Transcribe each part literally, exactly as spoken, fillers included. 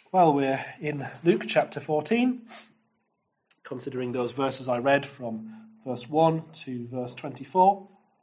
Well, we're in Luke chapter fourteen, considering those verses I read from verse one to verse twenty-four.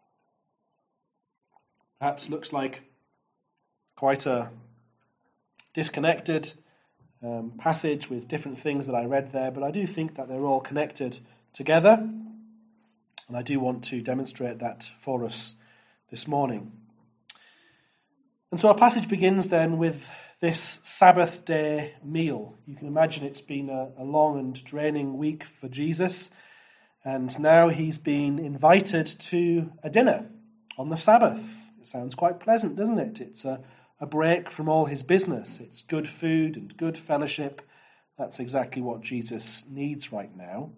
Perhaps looks like quite a disconnected um, passage with different things that I read there, but I do think that they're all connected together, and I do want to demonstrate that for us this morning. And so our passage begins then with this Sabbath day meal. You can imagine it's been a, a long and draining week for Jesus, and now he's been invited to a dinner on the Sabbath. It sounds quite pleasant, doesn't it? It's a, a break from all his business. It's good food and good fellowship. That's exactly what Jesus needs right now.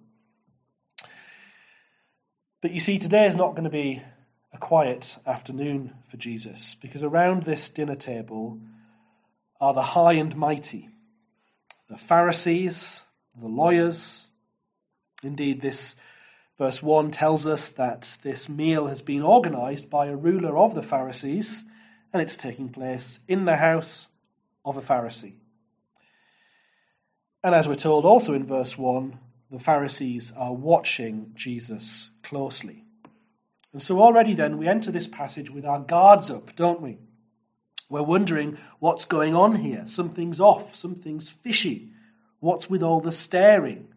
But you see, today is not going to be a quiet afternoon for Jesus, because around this dinner table are the high and mighty, the Pharisees, the lawyers. Indeed, this verse one tells us that this meal has been organized by a ruler of the Pharisees, and it's taking place in the house of a Pharisee. And as we're told also in verse one, the Pharisees are watching Jesus closely. And so already then we enter this passage with our guards up, don't we? We're wondering what's going on here. Something's off, something's fishy. What's with all the staring?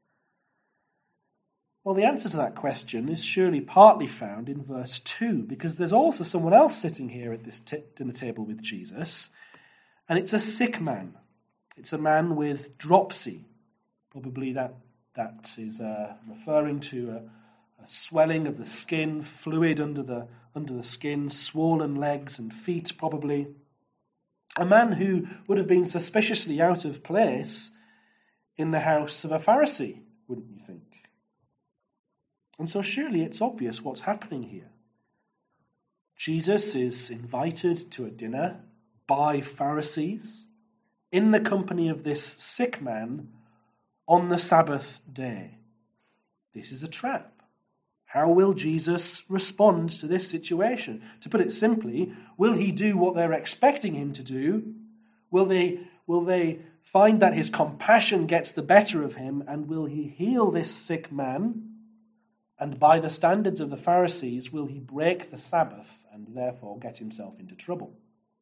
Well, the answer to that question is surely partly found in verse two, because there's also someone else sitting here at this t- dinner table with Jesus, and it's a sick man. It's a man with dropsy. Probably that, that is uh, referring to a A swelling of the skin, fluid under the under the skin, swollen legs and feet probably. A man who would have been suspiciously out of place in the house of a Pharisee, wouldn't you think? And so surely it's obvious what's happening here. Jesus is invited to a dinner by Pharisees in the company of this sick man on the Sabbath day. This is a trap. How will Jesus respond to this situation? To put it simply, will he do what they're expecting him to do? Will they, will they find that his compassion gets the better of him, and will he heal this sick man? And by the standards of the Pharisees, will he break the Sabbath and therefore get himself into trouble?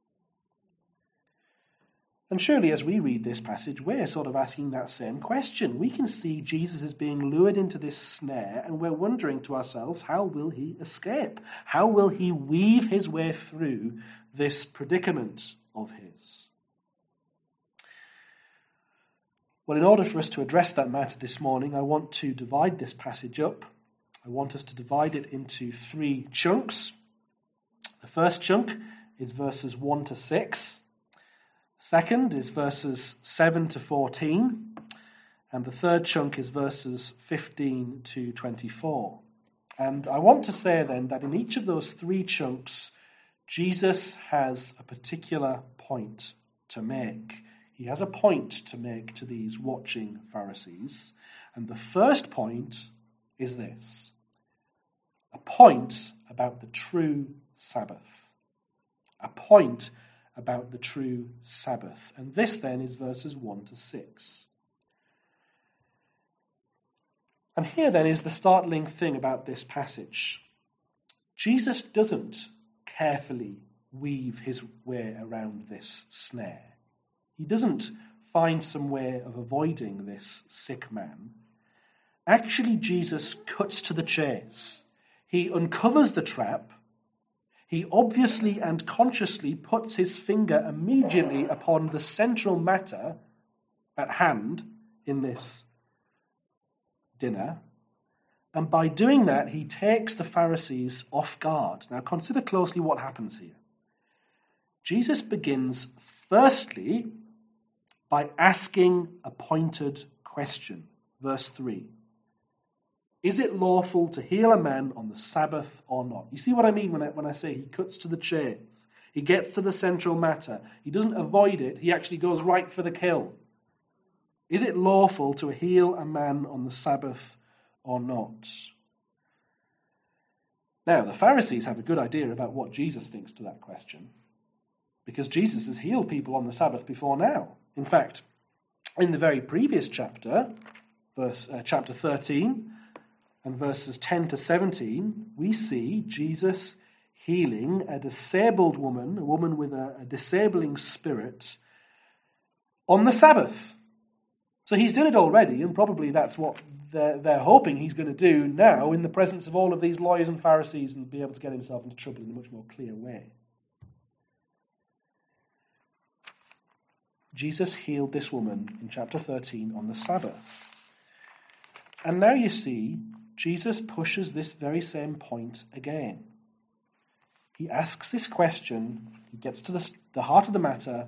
And surely as we read this passage, we're sort of asking that same question. We can see Jesus is being lured into this snare, and we're wondering to ourselves, how will he escape? How will he weave his way through this predicament of his? Well, in order for us to address that matter this morning, I want to divide this passage up. I want us to divide it into three chunks. The first chunk is verses one to six. Second is verses seven to fourteen, and the third chunk is verses fifteen to twenty-four. And I want to say then that in each of those three chunks, Jesus has a particular point to make. He has a point to make to these watching Pharisees. And the first point is this: a point about the true Sabbath. A point about the true Sabbath. And this then is verses one to six. And here then is the startling thing about this passage. Jesus doesn't carefully weave his way around this snare. He doesn't find some way of avoiding this sick man. Actually, Jesus cuts to the chase. He uncovers the trap. He obviously and consciously puts his finger immediately upon the central matter at hand in this dinner. And by doing that, he takes the Pharisees off guard. Now consider closely what happens here. Jesus begins firstly by asking a pointed question. Verse three. Is it lawful to heal a man on the Sabbath or not? You see what I mean when I, when I say he cuts to the chase? He gets to the central matter. He doesn't avoid it. He actually goes right for the kill. Is it lawful to heal a man on the Sabbath or not? Now, the Pharisees have a good idea about what Jesus thinks to that question, because Jesus has healed people on the Sabbath before now. In fact, in the very previous chapter, verse uh, chapter thirteen, and verses ten to seventeen, we see Jesus healing a disabled woman, a woman with a, a disabling spirit, on the Sabbath. So he's done it already, and probably that's what they're, they're hoping he's going to do now in the presence of all of these lawyers and Pharisees and be able to get himself into trouble in a much more clear way. Jesus healed this woman in chapter thirteen on the Sabbath. And now you see, Jesus pushes this very same point again. He asks this question, he gets to the, the heart of the matter.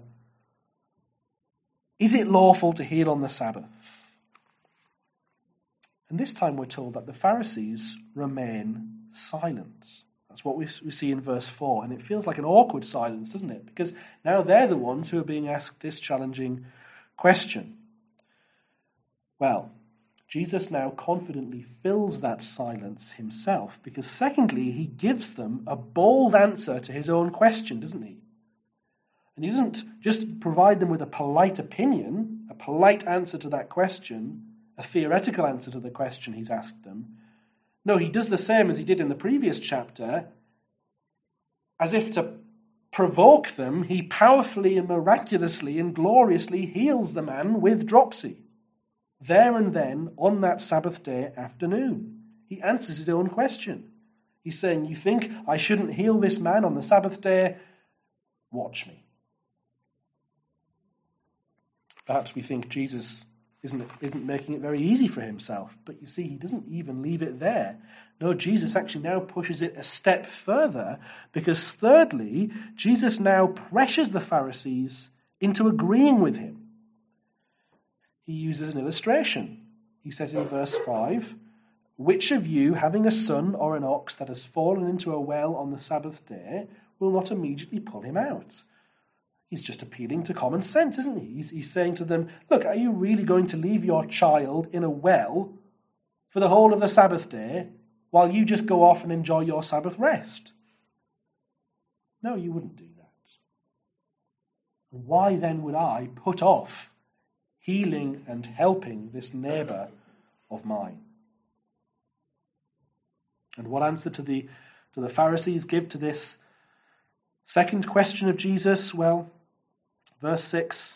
Is it lawful to heal on the Sabbath? And this time we're told that the Pharisees remain silent. That's what we, we see in verse four. And it feels like an awkward silence, doesn't it? Because now they're the ones who are being asked this challenging question. Well, Jesus now confidently fills that silence himself, because secondly, he gives them a bold answer to his own question, doesn't he? And he doesn't just provide them with a polite opinion, a polite answer to that question, a theoretical answer to the question he's asked them. No, he does the same as he did in the previous chapter. As if to provoke them, he powerfully and miraculously and gloriously heals the man with dropsy. There and then, on that Sabbath day afternoon, he answers his own question. He's saying, you think I shouldn't heal this man on the Sabbath day? Watch me. Perhaps we think Jesus isn't, isn't making it very easy for himself, but you see, he doesn't even leave it there. No, Jesus actually now pushes it a step further, because thirdly, Jesus now pressures the Pharisees into agreeing with him. He uses an illustration. He says in verse five, which of you, having a son or an ox that has fallen into a well on the Sabbath day, will not immediately pull him out? He's just appealing to common sense, isn't he? He's, he's saying to them, look, are you really going to leave your child in a well for the whole of the Sabbath day while you just go off and enjoy your Sabbath rest? No, you wouldn't do that. Why then would I put off healing and helping this neighbour of mine? And what answer to the, to the Pharisees give to this second question of Jesus? Well, verse six,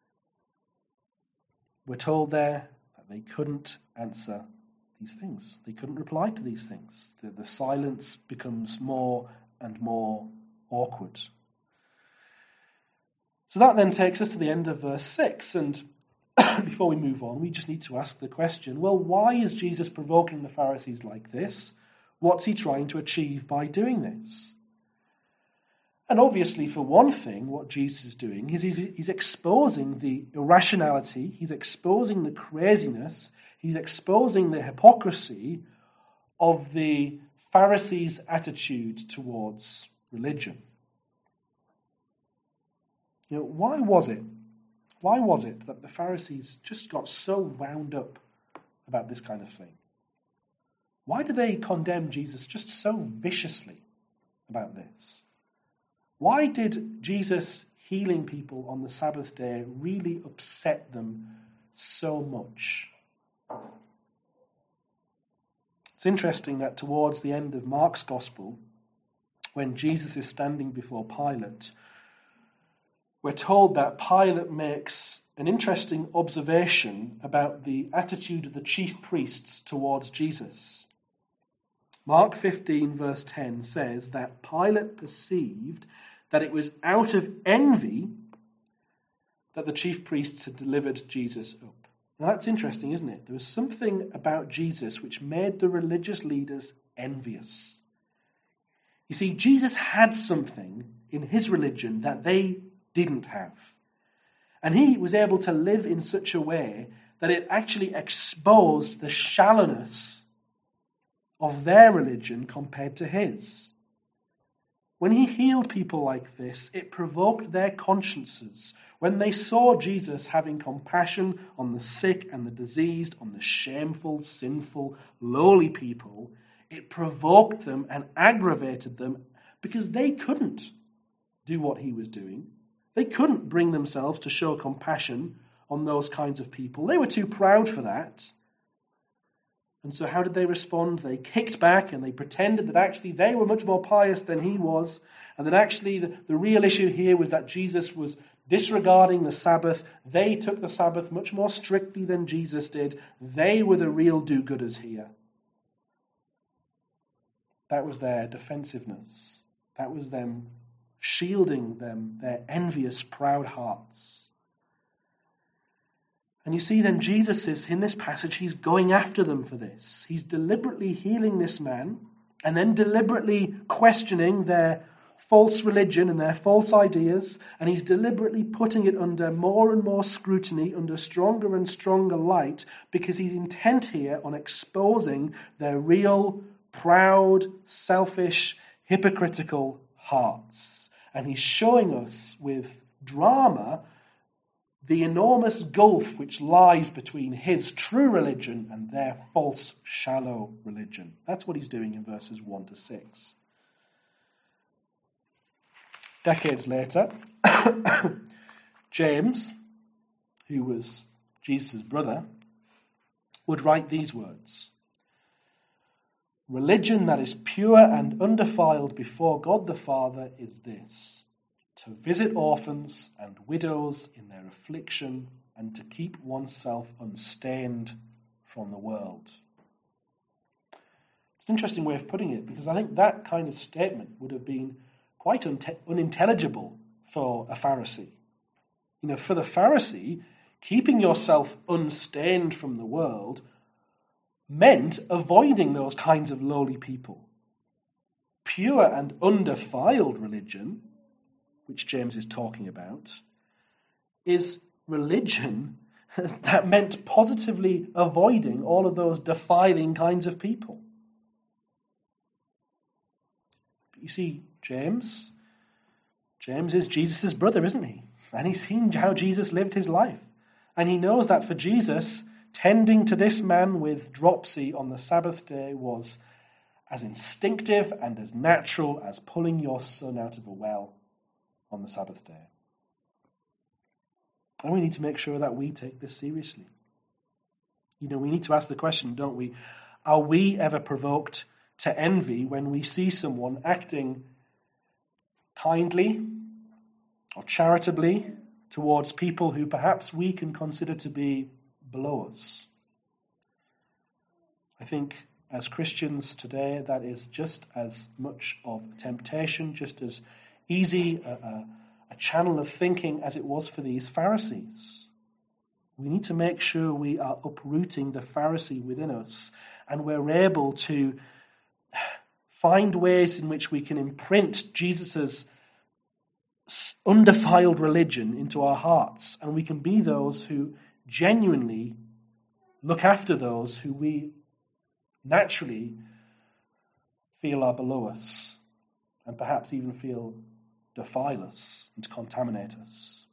we're told there that they couldn't answer these things. They couldn't reply to these things. The, the silence becomes more and more awkward. So that then takes us to the end of verse six, and before we move on, we just need to ask the question, well, why is Jesus provoking the Pharisees like this? What's he trying to achieve by doing this? And obviously, for one thing, what Jesus is doing is he's, he's exposing the irrationality, he's exposing the craziness, he's exposing the hypocrisy of the Pharisees' attitude towards religion. You know, why was it? Why was it that the Pharisees just got so wound up about this kind of thing? Why do they condemn Jesus just so viciously about this? Why did Jesus healing people on the Sabbath day really upset them so much? It's interesting that towards the end of Mark's Gospel, when Jesus is standing before Pilate, we're told that Pilate makes an interesting observation about the attitude of the chief priests towards Jesus. Mark fifteen verse ten says that Pilate perceived that it was out of envy that the chief priests had delivered Jesus up. Now that's interesting, isn't it? There was something about Jesus which made the religious leaders envious. You see, Jesus had something in his religion that they didn't have. And he was able to live in such a way that it actually exposed the shallowness of their religion compared to his. When he healed people like this, it provoked their consciences. When they saw Jesus having compassion on the sick and the diseased, on the shameful, sinful, lowly people, it provoked them and aggravated them because they couldn't do what he was doing. They couldn't bring themselves to show compassion on those kinds of people. They were too proud for that. And so how did they respond? They kicked back and they pretended that actually they were much more pious than he was, and that actually the, the real issue here was that Jesus was disregarding the Sabbath. They took the Sabbath much more strictly than Jesus did. They were the real do-gooders here. That was their defensiveness. That was them shielding them, their envious, proud hearts. And you see then Jesus is, in this passage, he's going after them for this. He's deliberately healing this man and then deliberately questioning their false religion and their false ideas, and he's deliberately putting it under more and more scrutiny, under stronger and stronger light, because he's intent here on exposing their real, proud, selfish, hypocritical hearts. And he's showing us with drama the enormous gulf which lies between his true religion and their false, shallow religion. That's what he's doing in verses one to six. Decades later, James, who was Jesus' brother, would write these words: "Religion that is pure and undefiled before God the Father is this, to visit orphans and widows in their affliction and to keep oneself unstained from the world." It's an interesting way of putting it, because I think that kind of statement would have been quite un- unintelligible for a Pharisee. You know, for the Pharisee, keeping yourself unstained from the world meant avoiding those kinds of lowly people. Pure and undefiled religion, which James is talking about, is religion that meant positively avoiding all of those defiling kinds of people. But you see, James, James is Jesus' brother, isn't he? And he's seen how Jesus lived his life. And he knows that for Jesus, tending to this man with dropsy on the Sabbath day was as instinctive and as natural as pulling your son out of a well on the Sabbath day. And we need to make sure that we take this seriously. You know, we need to ask the question, don't we? Are we ever provoked to envy when we see someone acting kindly or charitably towards people who perhaps we can consider to be below us? I think as Christians today, that is just as much of a temptation, just as easy a, a, a channel of thinking as it was for these Pharisees. We need to make sure we are uprooting the Pharisee within us, and we're able to find ways in which we can imprint Jesus' undefiled religion into our hearts, and we can be those who genuinely look after those who we naturally feel are below us, and perhaps even feel defile us and contaminate us.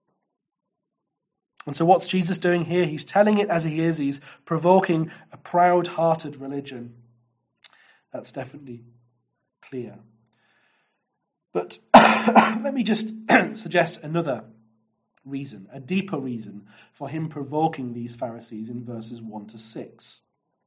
And so what's Jesus doing here? He's telling it as he is. He's provoking a proud-hearted religion. That's definitely clear. But let me just suggest another reason, a deeper reason for him provoking these Pharisees in verses one to six.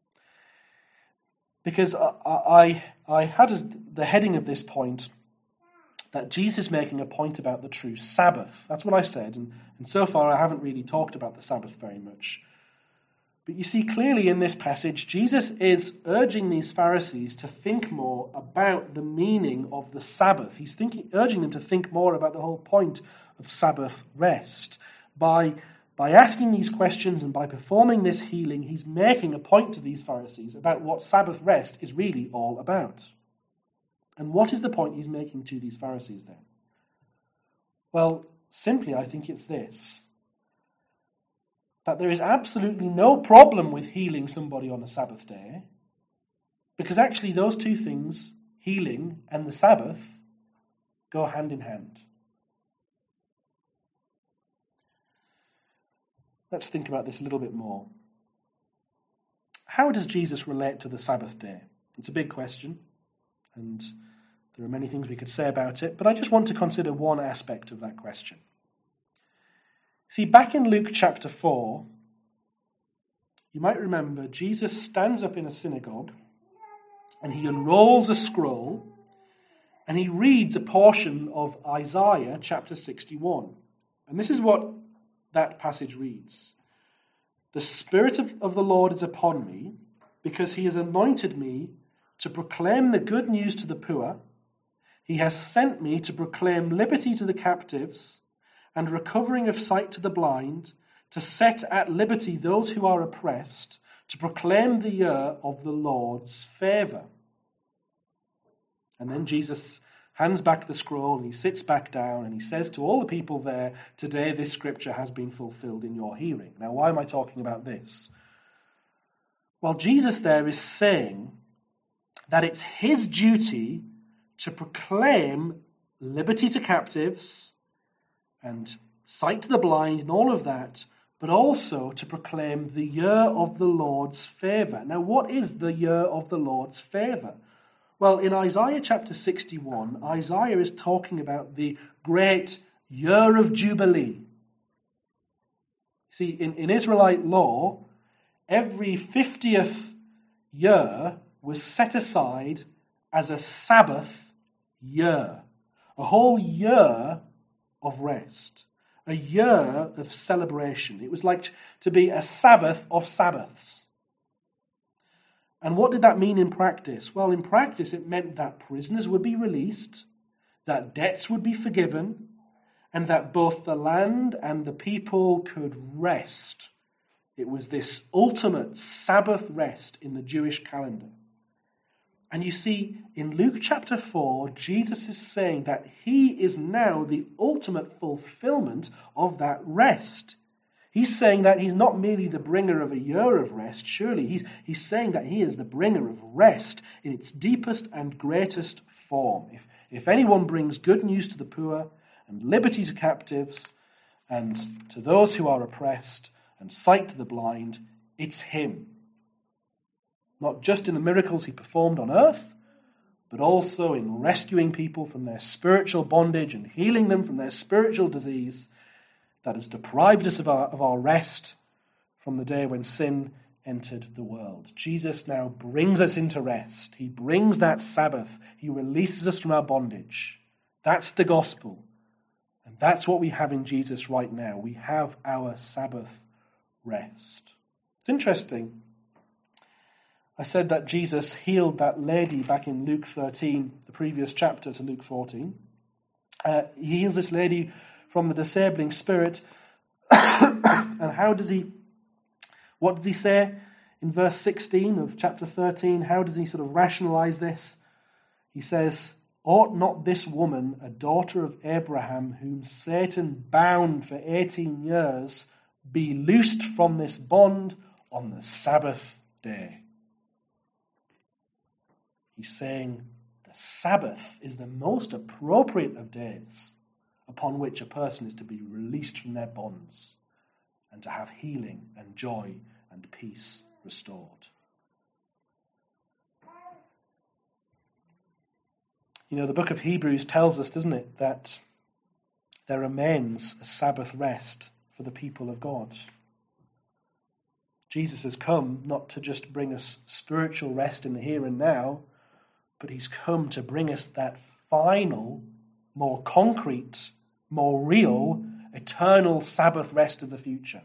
Because I, I, I had as the heading of this point that Jesus is making a point about the true Sabbath. That's what I said, and, and so far I haven't really talked about the Sabbath very much. But you see clearly in this passage, Jesus is urging these Pharisees to think more about the meaning of the Sabbath. He's thinking, urging them to think more about the whole point of Sabbath rest. By, by asking these questions and by performing this healing, he's making a point to these Pharisees about what Sabbath rest is really all about. And what is the point he's making to these Pharisees then? Well, simply I think it's this: that there is absolutely no problem with healing somebody on a Sabbath day, because actually those two things, healing and the Sabbath, go hand in hand. Let's think about this a little bit more. How does Jesus relate to the Sabbath day? It's a big question, and There are many things we could say about it, but I just want to consider one aspect of that question. See, back in Luke chapter four, you might remember Jesus stands up in a synagogue and he unrolls a scroll and he reads a portion of Isaiah chapter sixty-one. And this is what that passage reads. The Spirit of, of the Lord is upon me, because he has anointed me to proclaim the good news to the poor. He has sent me to proclaim liberty to the captives and recovering of sight to the blind, to set at liberty those who are oppressed, to proclaim the year of the Lord's favour. And then Jesus hands back the scroll and he sits back down and he says to all the people there, today this scripture has been fulfilled in your hearing. Now, why am I talking about this? Well, Jesus there is saying that it's his duty to proclaim liberty to captives and sight to the blind and all of that, but also to proclaim the year of the Lord's favour. Now, what is the year of the Lord's favour? Well, in Isaiah chapter sixty-one, Isaiah is talking about the great year of Jubilee. See, in, in Israelite law, every fiftieth year was set aside as a Sabbath year, a whole year of rest, a year of celebration. It was like to be a Sabbath of Sabbaths. And what did that mean in practice? Well, in practice, it meant that prisoners would be released, that debts would be forgiven, and that both the land and the people could rest. It was this ultimate Sabbath rest in the Jewish calendar. And you see, in Luke chapter four, Jesus is saying that he is now the ultimate fulfillment of that rest. He's saying that he's not merely the bringer of a year of rest. Surely he's, he's saying that he is the bringer of rest in its deepest and greatest form. If, if anyone brings good news to the poor and liberty to captives and to those who are oppressed and sight to the blind, it's him. Not just in the miracles he performed on earth, but also in rescuing people from their spiritual bondage and healing them from their spiritual disease that has deprived us of our, of our rest from the day when sin entered the world. Jesus now brings us into rest. He brings that Sabbath. He releases us from our bondage. That's the gospel. And that's what we have in Jesus right now. We have our Sabbath rest. It's interesting. I said that Jesus healed that lady back in Luke thirteen, the previous chapter to Luke fourteen. Uh, he heals this lady from the disabling spirit. And how does he, what does he say in verse sixteen of chapter thirteen? How does he sort of rationalize this? He says, ought not this woman, a daughter of Abraham, whom Satan bound for eighteen years, be loosed from this bond on the Sabbath day? He's saying the Sabbath is the most appropriate of days upon which a person is to be released from their bonds and to have healing and joy and peace restored. You know, the book of Hebrews tells us, doesn't it, that there remains a Sabbath rest for the people of God. Jesus has come not to just bring us spiritual rest in the here and now, but he's come to bring us that final, more concrete, more real, eternal Sabbath rest of the future.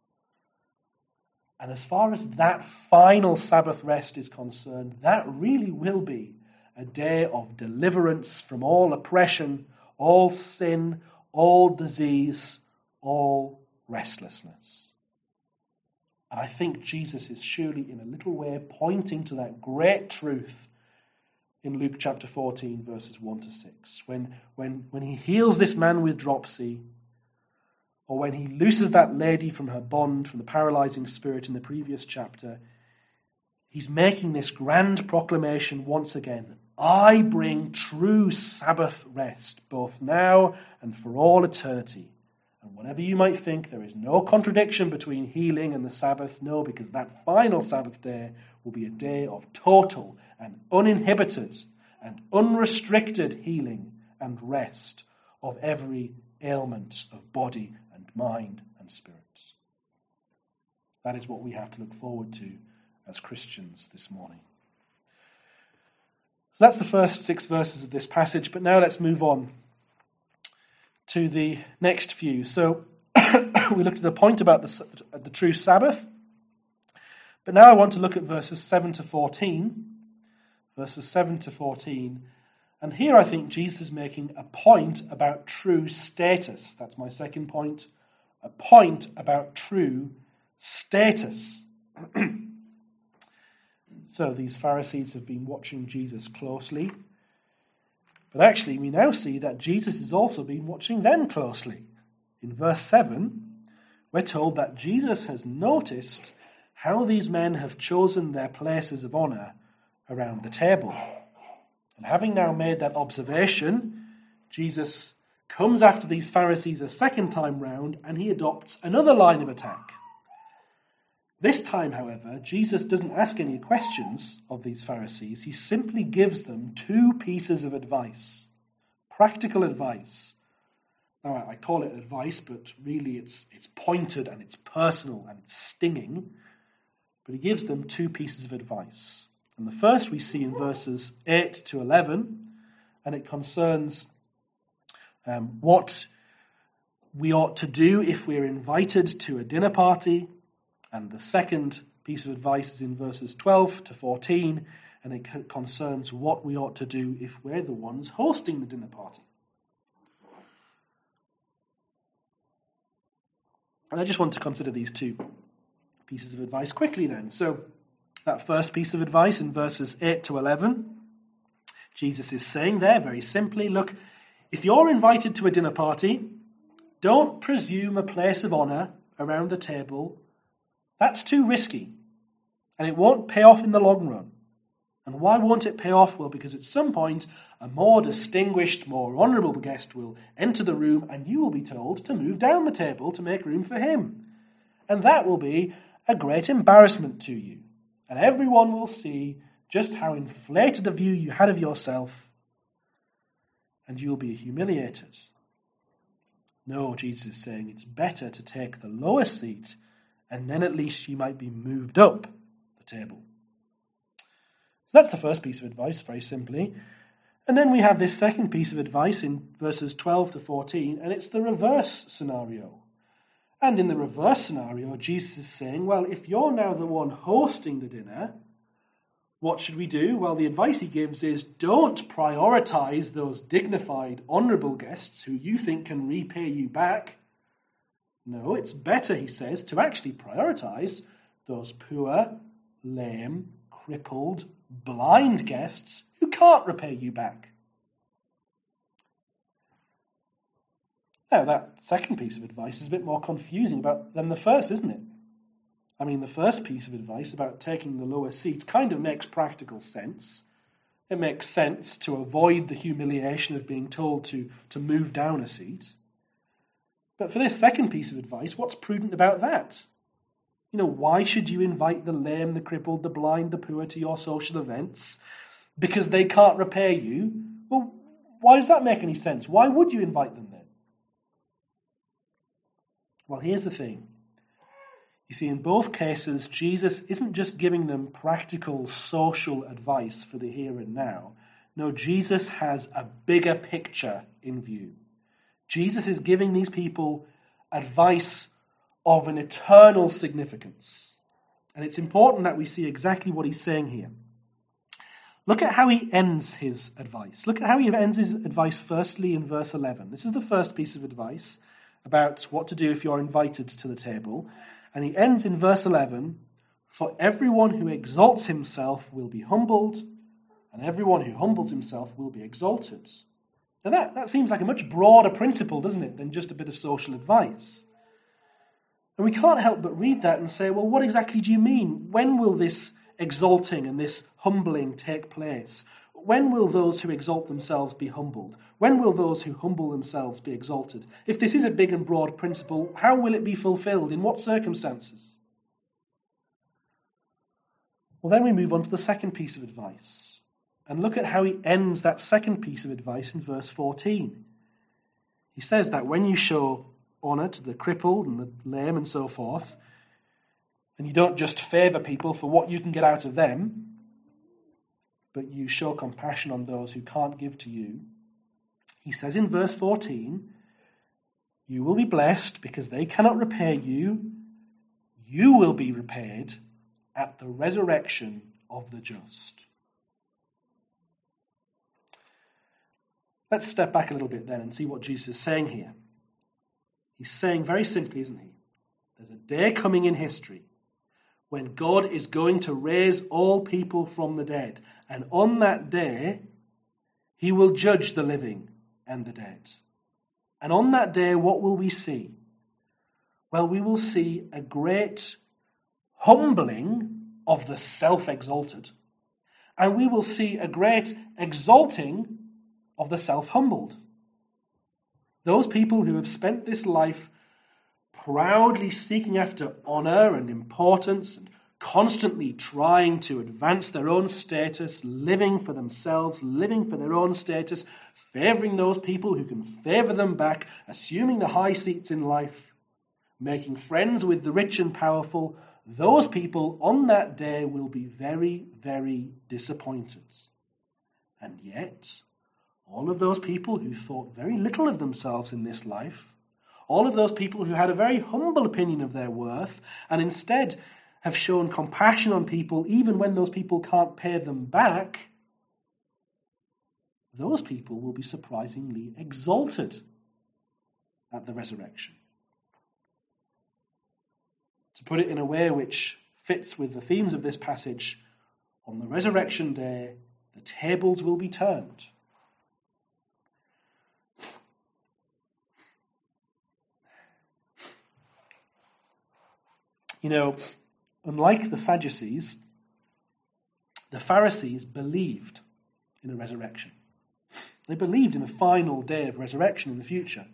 And as far as that final Sabbath rest is concerned, that really will be a day of deliverance from all oppression, all sin, all disease, all restlessness. And I think Jesus is surely in a little way pointing to that great truth in Luke chapter fourteen, verses one to six. When, when, when he heals this man with dropsy, or when he looses that lady from her bond, from the paralyzing spirit in the previous chapter, he's making this grand proclamation once again. I bring true Sabbath rest, both now and for all eternity. And whatever you might think, there is no contradiction between healing and the Sabbath. No, because that final Sabbath day will be a day of total and uninhibited and unrestricted healing and rest of every ailment of body and mind and spirit. That is what we have to look forward to as Christians this morning. So that's the first six verses of this passage, but now let's move on to the next few. So we looked at a point about the, the true Sabbath, but now I want to look at verses seven to fourteen. Verses seven to fourteen. And here I think Jesus is making a point about true status. That's my second point. A point about true status. So these Pharisees have been watching Jesus closely. But actually we now see that Jesus has also been watching them closely. In verse seven, we're told that Jesus has noticed how these men have chosen their places of honor around the table. And having now made that observation, Jesus comes after these Pharisees a second time round and he adopts another line of attack. This time, however, Jesus doesn't ask any questions of these Pharisees. He simply gives them two pieces of advice, practical advice. Now, I call it advice, but really it's, it's pointed and it's personal and it's stinging. But he gives them two pieces of advice. And the first we see in verses eight to eleven, and it concerns um, what we ought to do if we're invited to a dinner party. And the second piece of advice is in verses twelve to fourteen, and it concerns what we ought to do if we're the ones hosting the dinner party. And I just want to consider these two pieces of advice quickly then. So that first piece of advice in verses eight to eleven, Jesus is saying there very simply, look, if you're invited to a dinner party, don't presume a place of honor around the table. That's too risky, and it won't pay off in the long run. And why won't it pay off? Well, because at some point, a more distinguished, more honourable guest will enter the room, and you will be told to move down the table to make room for him. And that will be a great embarrassment to you. And everyone will see just how inflated a view you had of yourself, and you'll be humiliated. No, Jesus is saying it's better to take the lower seat, and then at least you might be moved up the table. So that's the first piece of advice, very simply. And then we have this second piece of advice in verses twelve to fourteen, and it's the reverse scenario. And in the reverse scenario, Jesus is saying, well, if you're now the one hosting the dinner, what should we do? Well, the advice he gives is don't prioritize those dignified, honourable guests who you think can repay you back. No, it's better, he says, to actually prioritize those poor, lame, crippled, blind guests who can't repay you back. Now, that second piece of advice is a bit more confusing about, than the first, isn't it? I mean, the first piece of advice about taking the lower seat kind of makes practical sense. It makes sense to avoid the humiliation of being told to, to move down a seat. But for this second piece of advice, what's prudent about that? You know, why should you invite the lame, the crippled, the blind, the poor to your social events? Because they can't repay you? Well, why does that make any sense? Why would you invite them then? Well, here's the thing. You see, in both cases, Jesus isn't just giving them practical social advice for the here and now. No, Jesus has a bigger picture in view. Jesus is giving these people advice of an eternal significance. And it's important that we see exactly what he's saying here. Look at how he ends his advice. Look at how he ends his advice firstly in verse eleven. This is the first piece of advice about what to do if you're invited to the table. And he ends in verse eleven, for everyone who exalts himself will be humbled, and everyone who humbles himself will be exalted. Now that, that seems like a much broader principle, doesn't it, than just a bit of social advice. And we can't help but read that and say, well, what exactly do you mean? When will this exalting and this humbling take place? When will those who exalt themselves be humbled? When will those who humble themselves be exalted? If this is a big and broad principle, how will it be fulfilled? In what circumstances? Well, then we move on to the second piece of advice. And look at how he ends that second piece of advice in verse fourteen. He says that when you show honour to the crippled and the lame and so forth, and you don't just favour people for what you can get out of them, but you show compassion on those who can't give to you, he says in verse fourteen, you will be blessed because they cannot repay you. You will be repaid at the resurrection of the just. Let's step back a little bit then and see what Jesus is saying here. He's saying very simply, isn't he? There's a day coming in history when God is going to raise all people from the dead. And on that day, he will judge the living and the dead. And on that day, what will we see? Well, we will see a great humbling of the self-exalted. And we will see a great exalting of the self-humbled. Those people who have spent this life proudly seeking after honor and importance and constantly trying to advance their own status, living for themselves, living for their own status, favoring those people who can favor them back, assuming the high seats in life, making friends with the rich and powerful, those people on that day will be very, very disappointed. And yet, all of those people who thought very little of themselves in this life, all of those people who had a very humble opinion of their worth, and instead have shown compassion on people even when those people can't pay them back, those people will be surprisingly exalted at the resurrection. To put it in a way which fits with the themes of this passage, on the resurrection day, the tables will be turned. You know, unlike the Sadducees, the Pharisees believed in a resurrection. They believed in a final day of resurrection in the future.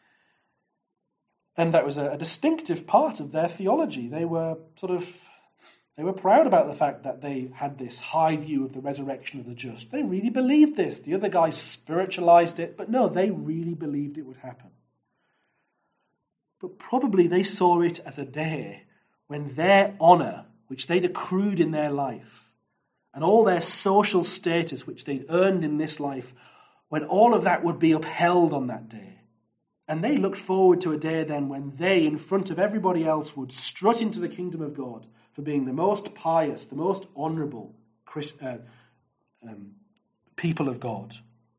And that was a, a distinctive part of their theology. They were sort of, they were proud about the fact that they had this high view of the resurrection of the just. They really believed this. The other guys spiritualized it, but no, they really believed it would happen. But probably they saw it as a day when their honor, which they'd accrued in their life, and all their social status, which they'd earned in this life, when all of that would be upheld on that day. And they looked forward to a day then when they, in front of everybody else, would strut into the kingdom of God for being the most pious, the most honorable Christ, uh, um, people of God.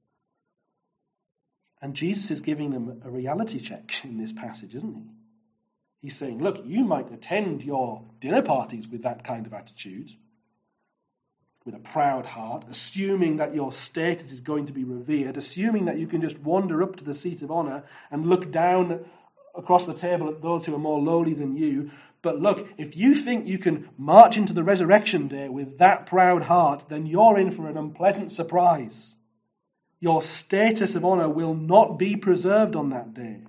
And Jesus is giving them a reality check in this passage, isn't he? He's saying, look, you might attend your dinner parties with that kind of attitude, with a proud heart, assuming that your status is going to be revered, assuming that you can just wander up to the seat of honor and look down across the table at those who are more lowly than you. But look, if you think you can march into the resurrection day with that proud heart, then you're in for an unpleasant surprise. Your status of honor will not be preserved on that day.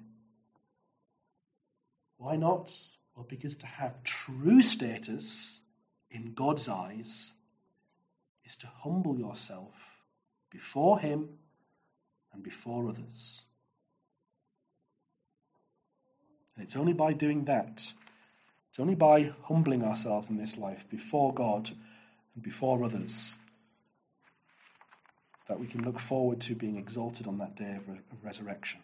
Why not? Well, because to have true status in God's eyes is to humble yourself before him and before others. And it's only by doing that, it's only by humbling ourselves in this life before God and before others, that we can look forward to being exalted on that day of, re- of resurrection.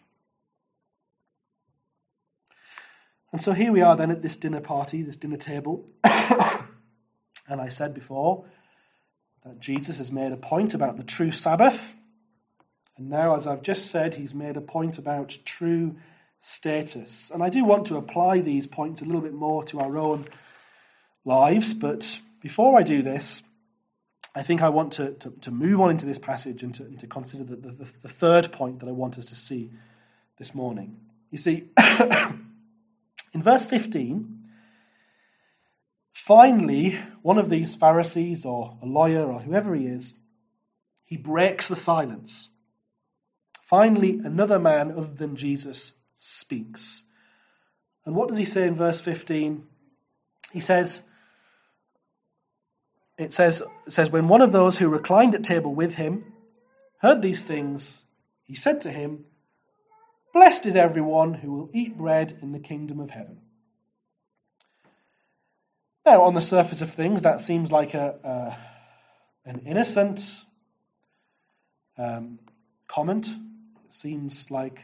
And so here we are then at this dinner party, this dinner table. And I said before that Jesus has made a point about the true Sabbath. And now, as I've just said, he's made a point about true status. And I do want to apply these points a little bit more to our own lives. But before I do this, I think I want to, to, to move on into this passage and to, and to consider the, the, the third point that I want us to see this morning. You see, in verse fifteen, finally, one of these Pharisees or a lawyer or whoever he is, he breaks the silence. Finally, another man other than Jesus speaks. And what does he say in verse fifteen? He says, it says, it says, when one of those who reclined at table with him heard these things, he said to him, "Blessed is everyone who will eat bread in the kingdom of heaven." Now, on the surface of things, that seems like a, a an innocent um, comment. It seems like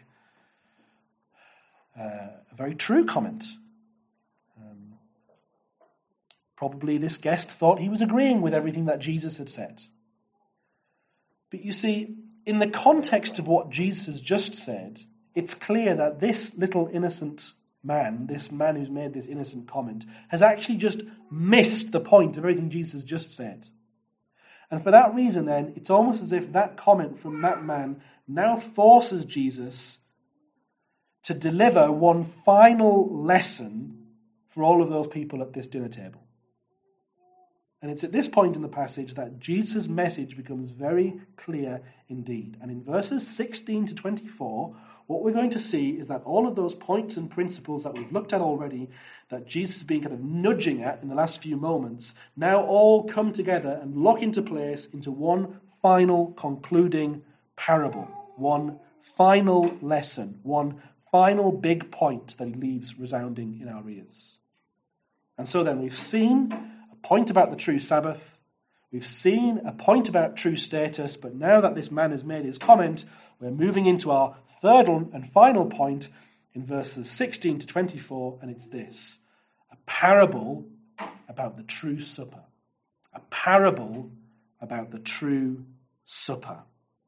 uh, a very true comment. Um, probably this guest thought he was agreeing with everything that Jesus had said. But you see, in the context of what Jesus has just said, it's clear that this little innocent man, this man who's made this innocent comment, has actually just missed the point of everything Jesus has just said. And for that reason, then, it's almost as if that comment from that man now forces Jesus to deliver one final lesson for all of those people at this dinner table. And it's at this point in the passage that Jesus' message becomes very clear indeed. And in verses sixteen to twenty-four, what we're going to see is that all of those points and principles that we've looked at already, that Jesus has been kind of nudging at in the last few moments, now all come together and lock into place into one final concluding parable, one final lesson, one final big point that he leaves resounding in our ears. And so then we've seen a point about the true Sabbath, we've seen a point about true status, but now that this man has made his comment, we're moving into our third and final point in verses sixteen to twenty-four, and it's this: a parable about the true supper. A parable about the true supper.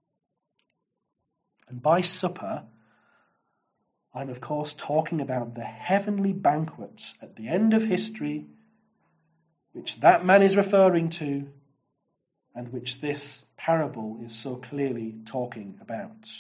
And by supper, I'm of course talking about the heavenly banquet at the end of history, which that man is referring to, and which this parable is so clearly talking about.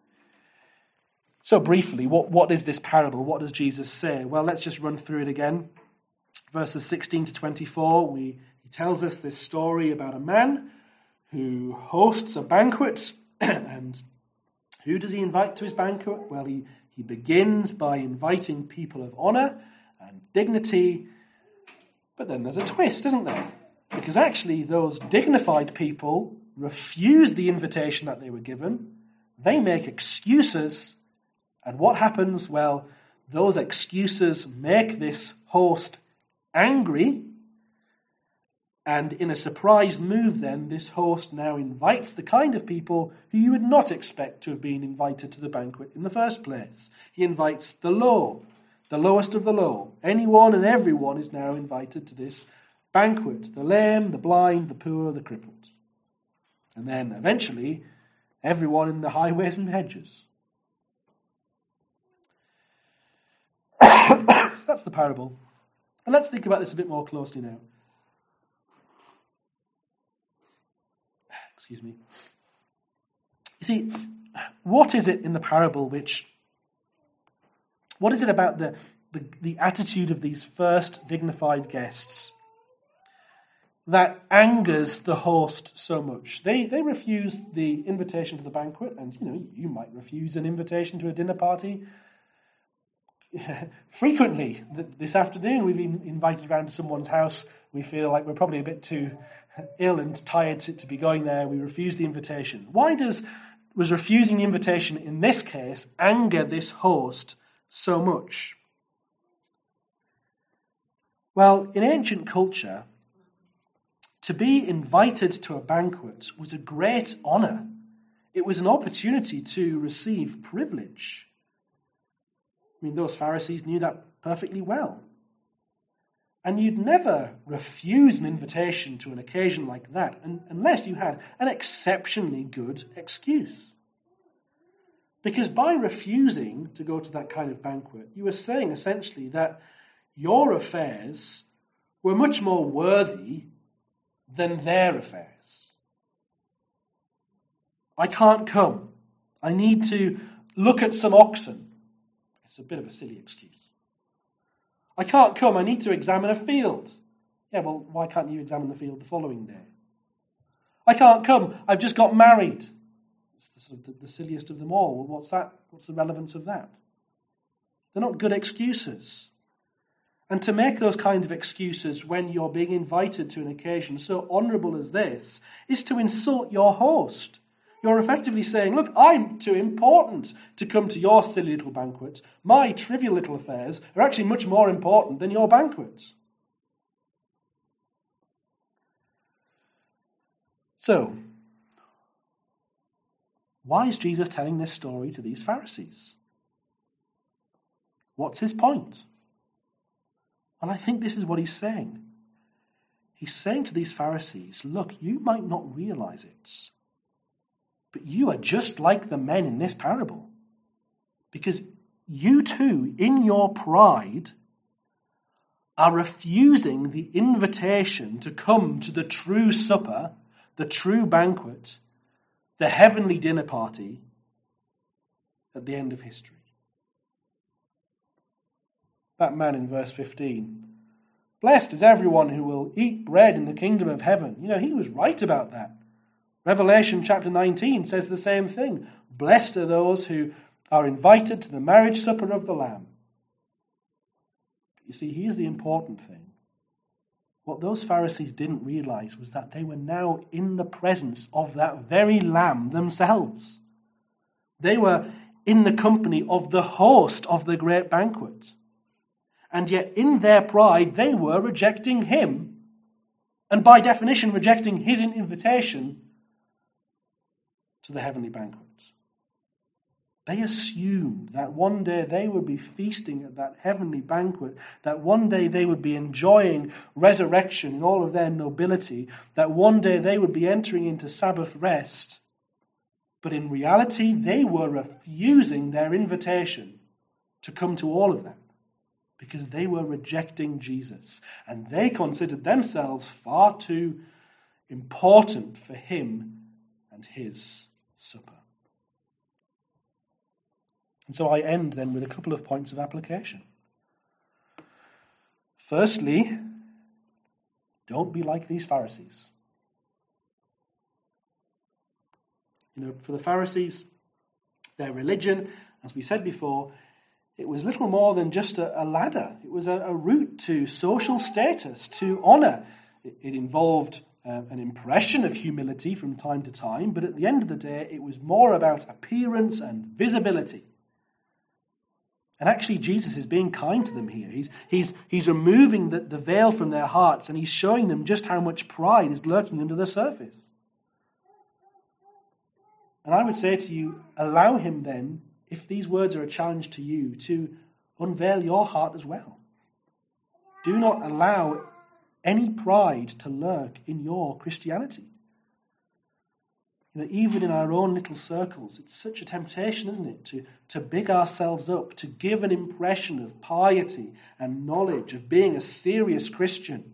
So briefly, what, what is this parable? What does Jesus say? Well, let's just run through it again. Verses sixteen to twenty-four, we, he tells us this story about a man who hosts a banquet. And who does he invite to his banquet? Well, he, he begins by inviting people of honor and dignity. But then there's a twist, isn't there? Because actually those dignified people refuse the invitation that they were given. They make excuses. And what happens? Well, those excuses make this host angry. And in a surprise move then, this host now invites the kind of people who you would not expect to have been invited to the banquet in the first place. He invites the low, the lowest of the low. Anyone and everyone is now invited to this banquet. The lame, the blind, the poor, the crippled. And then eventually, everyone in the highways and hedges. So that's the parable. And let's think about this a bit more closely now. Excuse me. You see, what is it in the parable which, what is it about the, the, the attitude of these first dignified guests that angers the host so much? They they refuse the invitation to the banquet, and you know, you might refuse an invitation to a dinner party frequently. This afternoon we've been invited around to someone's house. We feel like we're probably a bit too ill and tired to, to be going there. We refuse the invitation. Why does was refusing the invitation in this case anger this host so much? Well, in ancient culture, to be invited to a banquet was a great honor. It was an opportunity to receive privilege. I mean, those Pharisees knew that perfectly well. And you'd never refuse an invitation to an occasion like that unless you had an exceptionally good excuse. Because by refusing to go to that kind of banquet, you were saying essentially that your affairs were much more worthy than their affairs. I can't come. I need to look at some oxen. It's a bit of a silly excuse. I can't come. I need to examine a field. Yeah, well, why can't you examine the field the following day? I can't come. I've just got married. It's the, sort of the, the silliest of them all. Well, what's that? What's the relevance of that? They're not good excuses. And to make those kinds of excuses when you're being invited to an occasion so honourable as this is to insult your host. You're effectively saying, look, I'm too important to come to your silly little banquet. My trivial little affairs are actually much more important than your banquet. So, why is Jesus telling this story to these Pharisees? What's his point? Well, I think this is what he's saying. He's saying to these Pharisees, look, you might not realize it, but you are just like the men in this parable. Because you too, in your pride, are refusing the invitation to come to the true supper, the true banquet, the heavenly dinner party at the end of history. That man in verse fifteen, blessed is everyone who will eat bread in the kingdom of heaven. You know, he was right about that. Revelation chapter nineteen says the same thing. Blessed are those who are invited to the marriage supper of the Lamb. But you see, here's the important thing. What those Pharisees didn't realize was that they were now in the presence of that very Lamb themselves. They were in the company of the host of the great banquet. And yet in their pride, they were rejecting him. And by definition, rejecting his invitation to the heavenly banquet. They assumed that one day they would be feasting at that heavenly banquet, that one day they would be enjoying resurrection in all of their nobility, that one day they would be entering into Sabbath rest. But in reality, they were refusing their invitation to come to all of that because they were rejecting Jesus. And they considered themselves far too important for him and his supper. And so I end then with a couple of points of application. Firstly, don't be like these Pharisees. You know, for the Pharisees, their religion, as we said before, it was little more than just a, a ladder. It was a, a route to social status, to honor. It, it involved uh, an impression of humility from time to time, but at the end of the day, it was more about appearance and visibility. And actually, Jesus is being kind to them here. He's, he's, he's removing the, the veil from their hearts, and he's showing them just how much pride is lurking under the surface. And I would say to you, allow him then, if these words are a challenge to you, to unveil your heart as well. Do not allow any pride to lurk in your Christianity. You know, even in our own little circles, it's such a temptation, isn't it, to, to big ourselves up, to give an impression of piety and knowledge, of being a serious Christian.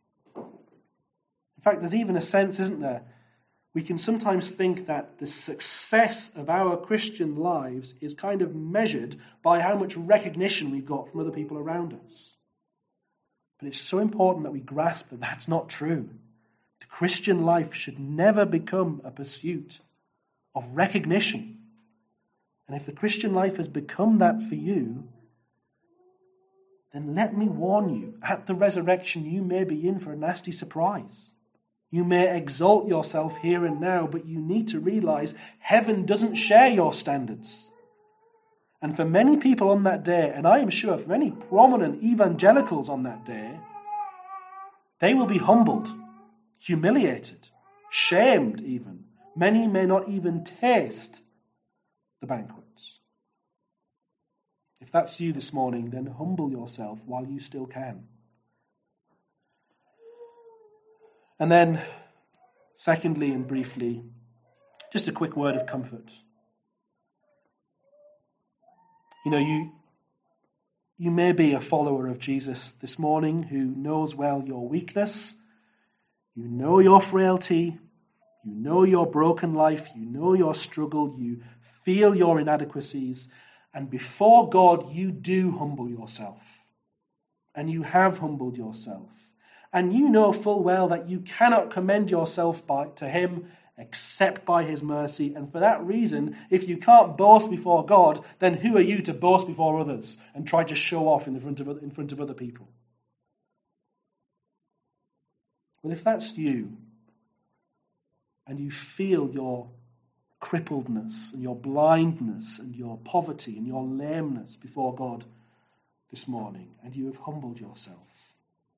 In fact, there's even a sense, isn't there, we can sometimes think that the success of our Christian lives is kind of measured by how much recognition we've got from other people around us. But it's so important that we grasp that that's not true. The Christian life should never become a pursuit of recognition. And if the Christian life has become that for you, then let me warn you, at the resurrection you may be in for a nasty surprise. You may exalt yourself here and now, but you need to realize heaven doesn't share your standards. And for many people on that day, and I am sure for many prominent evangelicals on that day, they will be humbled, humiliated, shamed even. Many may not even taste the banquets. If that's you this morning, then humble yourself while you still can. And then, secondly and briefly, just a quick word of comfort. You know, you you may be a follower of Jesus this morning who knows well your weakness, you know your frailty, you know your broken life, you know your struggle, you feel your inadequacies, and before God you do humble yourself. And you have humbled yourself. And you know full well that you cannot commend yourself by, to him except by his mercy. And for that reason, if you can't boast before God, then who are you to boast before others and try to show off in, the front of, in front of other people? Well, if that's you, and you feel your crippledness and your blindness and your poverty and your lameness before God this morning, and you have humbled yourself,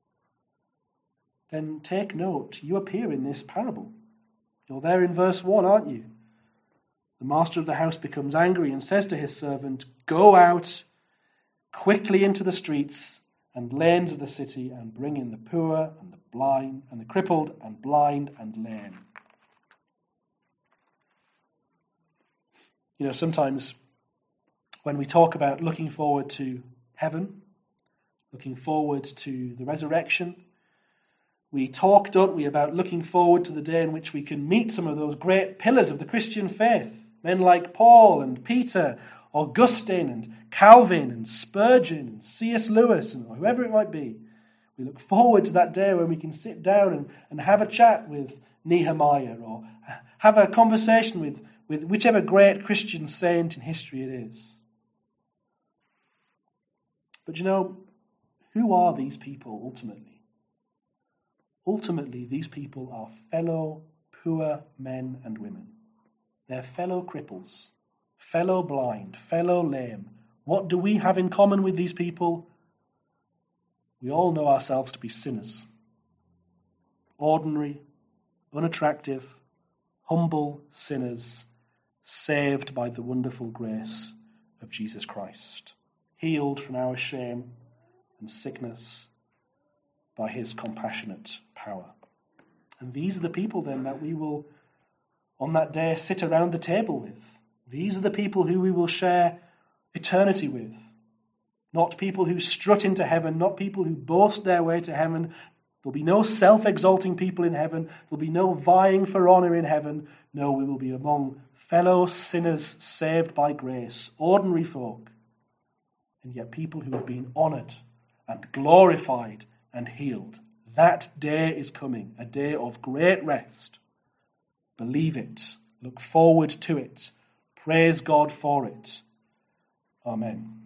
then take note, you appear in this parable. You're there in verse one, aren't you? The master of the house becomes angry and says to his servant, "Go out quickly into the streets and lanes of the city and bring in the poor and the blind and the crippled and blind and lame." You know, sometimes when we talk about looking forward to heaven, looking forward to the resurrection, we talk, don't we, about looking forward to the day in which we can meet some of those great pillars of the Christian faith, men like Paul and Peter, Augustine and Calvin and Spurgeon and C S Lewis and whoever it might be. We look forward to that day when we can sit down and, and have a chat with Nehemiah or have a conversation with, with whichever great Christian saint in history it is. But you know, who are these people ultimately? Ultimately, these people are fellow poor men and women. They're fellow cripples, fellow blind, fellow lame. What do we have in common with these people? We all know ourselves to be sinners. Ordinary, unattractive, humble sinners, saved by the wonderful grace of Jesus Christ, healed from our shame and sickness by his compassionate power. And these are the people then that we will, on that day, sit around the table with. These are the people who we will share eternity with. Not people who strut into heaven, not people who boast their way to heaven. There'll be no self-exalting people in heaven. There'll be no vying for honor in heaven. No, we will be among fellow sinners saved by grace, ordinary folk, and yet people who have been honored and glorified and healed. That day is coming, a day of great rest. Believe it. Look forward to it. Praise God for it. Amen.